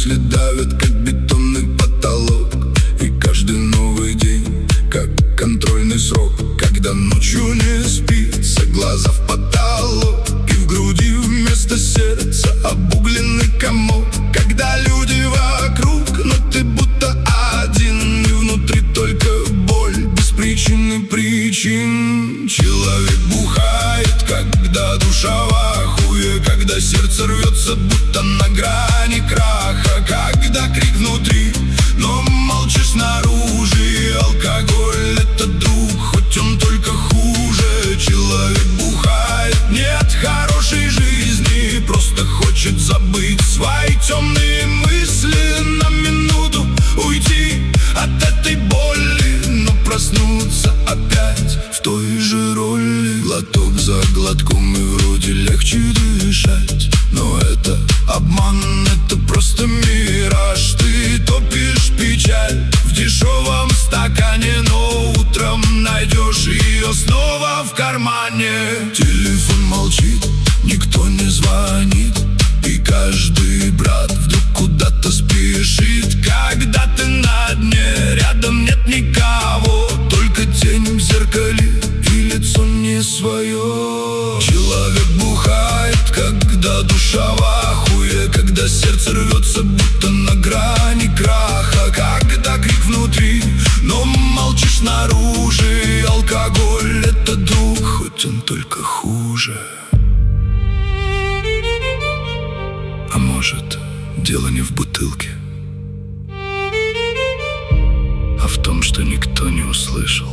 мысли давят, как бетонный потолок. И каждый новый день, как контрольный срок, когда ночью не спится, глаза в потолок, и в груди вместо сердца обугленный комок. Когда люди вокруг, но ты будто один, и внутри только боль без причины причин. Человек бухает, когда душа в ахуе, когда сердце рвется, будто на грани краха, когда крик внутри, но молчишь снаружи. Алкоголь — это друг, хоть он только хуже. Человек бухает, нет хорошей жизни, просто хочет забыть свои темные мысли, на минуту уйти от этой боли, но проснуться опять в той же роли. Глоток за глотком, и вроде легче дышать, но это обман, это просто мираж. Ты топишь печаль в дешевом стакане, но утром найдешь ее снова в кармане. Телефон молчит, никто не звонит, и каждый брат вдруг куда-то спешит. Когда ты на дне, рядом нет никого, только тень в зеркале и лицо не свое. Человек бухает, когда душа в ахуе, когда сердце рвется, будто на грани краха, когда крик внутри, но молчишь снаружи. Алкоголь — это друг, хоть он только хуже. А может, дело не в бутылке, а в том, что никто не услышал.